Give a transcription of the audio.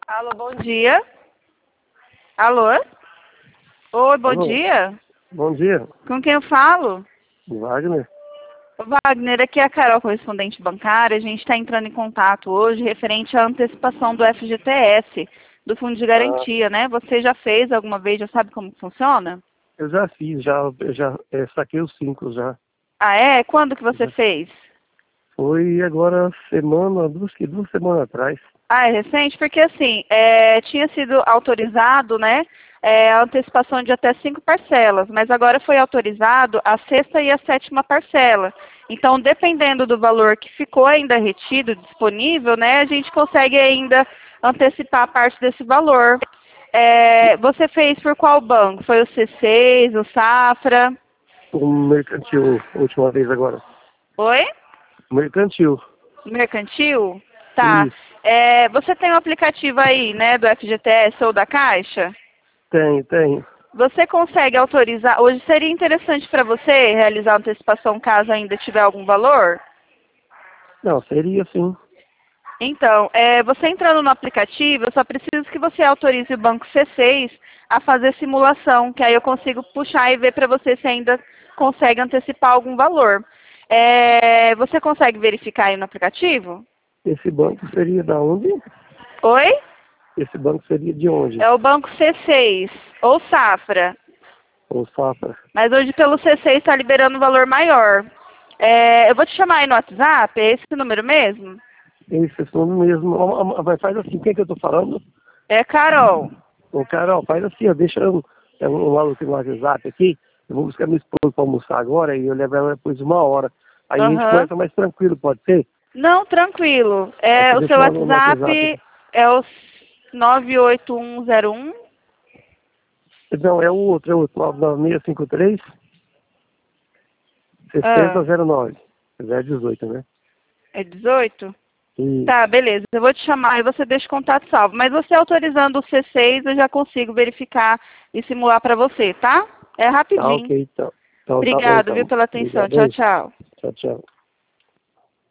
Alô, bom dia. Alô? Oi, bom Alô, dia. bom dia, Com quem eu falo? Wagner. Ô, Wagner, aqui é a Carol, correspondente bancária. A gente está entrando em contato hoje referente à antecipação do FGTS, do Fundo de Ah, Garantia, né? Você já fez alguma vez, já sabe como funciona? eu já fiz, eu já saquei os 5 já. Ah, é? Quando que você Já. fez? Foi agora duas semanas atrás. Ah, é recente? Porque assim, tinha sido autorizado, né, a antecipação de até 5 parcelas, mas agora foi autorizado a sexta e a sétima parcela. Então, dependendo do valor que ficou ainda retido, disponível, né, a gente consegue ainda antecipar parte desse valor. Você fez por qual banco? Foi o C6, o Safra? O mercantil, a última vez agora. Oi? Mercantil. Mercantil? Tá. Isso. Você tem um aplicativo aí, né, do FGTS ou da Caixa? Tem. Você consegue autorizar? Hoje seria interessante para você realizar a antecipação caso ainda tiver algum valor? Não, seria sim. Então, você entrando no aplicativo, eu só preciso que você autorize o banco C6 a fazer simulação, que aí eu consigo puxar e ver para você se ainda consegue antecipar algum valor. Você consegue verificar aí no aplicativo? Esse banco seria da onde? Oi? Esse banco seria de onde? É o banco C6 ou Safra. Ou Safra? Mas hoje pelo C6 está liberando um valor maior. Eu vou te chamar aí no WhatsApp, é esse número mesmo? Esse nome mesmo. Mas faz assim, quem que eu tô falando? É Carol. Ô, Carol, faz assim, ó, deixa um maluco no WhatsApp aqui, eu vou buscar minha esposa para almoçar agora e eu levo ela depois de 1 hora. Aí a gente Aham. conversa mais tranquilo, pode ser? Não, tranquilo. Aí você O seu deixa no WhatsApp WhatsApp aqui. é o 98101. Não, é o outro, 99653 Ah, 6009. É 18, né? é 18? Isso. Tá, beleza. Eu vou te chamar e você deixa o contato salvo. Mas você autorizando o C6, eu já consigo verificar e simular para você, tá? É Tá rapidinho. ok, então. Então tá bom, Obrigado, viu, então. pela atenção. Obrigado Tchau, aí. tchau. Tchau, tchau.